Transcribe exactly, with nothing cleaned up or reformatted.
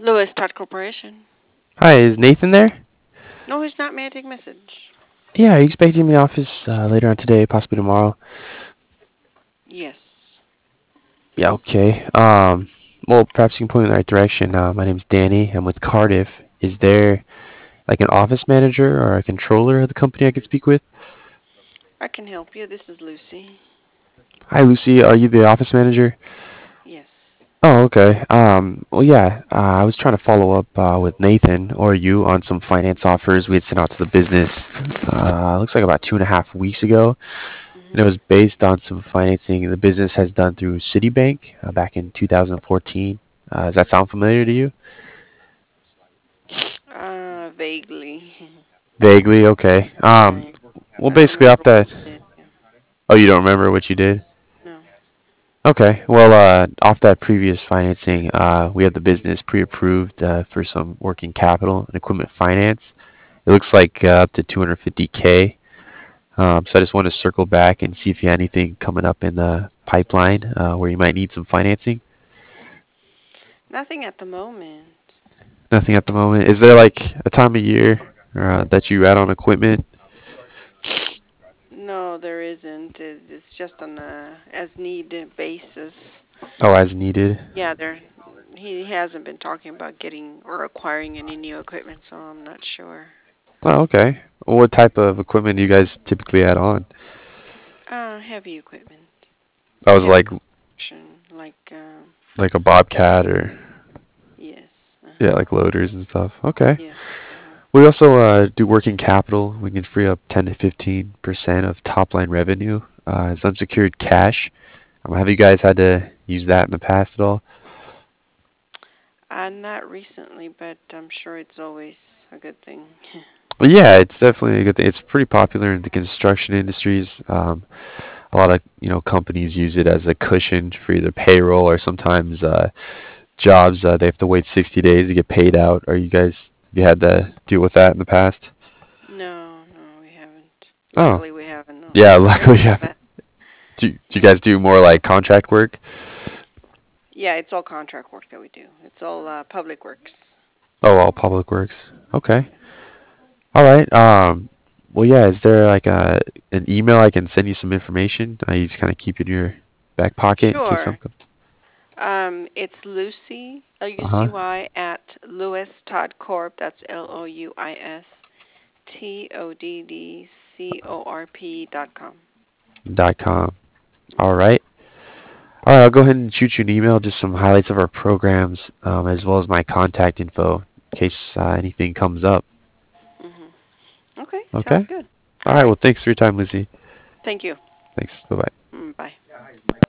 Lewis Todd Corporation. Hi, is Nathan there? No, he's not. May I take message? Yeah, are you expecting him in the office uh, later on today, possibly tomorrow? Yes. Yeah, okay. Um, well, perhaps you can point me in the right direction. Uh, my name's Danny. I'm with Cardiff. Is there like an office manager or a controller of the company I could speak with? I can help you. This is Lucy. Hi, Lucy. Are you the office manager? Yes. Oh, okay. Um, well, yeah. Uh, I was trying to follow up uh, with Nathan or you on some finance offers we had sent out to the business. Uh, looks like about two and a half weeks ago. And it hmm was based on some financing the business has done through Citibank uh, back in two thousand fourteen. Uh, does that sound familiar to you? Uh, vaguely. Vaguely, okay. Um, Right. well, I don't basically off remember what that. we did. Yeah. Oh, you don't remember what you did? No. Okay. Well, uh, off that previous financing, uh, we have the business pre-approved uh, for some working capital and equipment finance. It looks like uh, up to two hundred fifty k. Um, so I just want to circle back and see if you had anything coming up in the pipeline uh, where you might need some financing. Nothing at the moment. Nothing at the moment. Is there like a time of year uh, that you add on equipment? No, there isn't. It- It's just on a as needed basis. Oh, as needed. Yeah, there. He hasn't been talking about getting or acquiring any new equipment, so I'm not sure. Oh, okay. What type of equipment do you guys typically add on? Uh, heavy equipment, I was heavy like construction, like um, like a Bobcat or yes, uh-huh. yeah, like loaders and stuff. Okay. Yes. Uh-huh. We also uh, do working capital. We can free up ten to fifteen percent of top line revenue uh, as unsecured cash. Um, have you guys had to use that in the past at all? Uh, not recently, but I'm sure it's always a good thing. Well, yeah, it's definitely a good thing. It's pretty popular in the construction industries. Um, a lot of you know companies use it as a cushion for either payroll or sometimes uh, jobs uh, they have to wait sixty days to get paid out. Are you guys have you had to deal with that in the past? No, no, we haven't. Oh, Luckily, we haven't. No, yeah, I'm sorry luckily, about yeah. that. Do, do you Yeah. guys do more like contract work? Yeah, it's all contract work that we do. It's all uh, public works. Oh, all public works. Okay. Yeah. All right. Um, well, yeah. Is there like a an email I can send you some information? Uh, you just kind of keep it in your back pocket in case Sure. something. Um, it's Lucy, L U Uh C huh. Y, at Lewis Todd Corp. That's L O U I S T O D D C O R P dot com. Dot com. All Mm-hmm. right. All right. I'll go ahead and shoot you an email, just some highlights of our programs, um, as well as my contact info in case uh, anything comes up. Mm-hmm. Okay, sounds Okay. good. All All right. Well, right. thanks for your time, Lizzie. Thank you. Thanks. Bye bye. Mm, bye.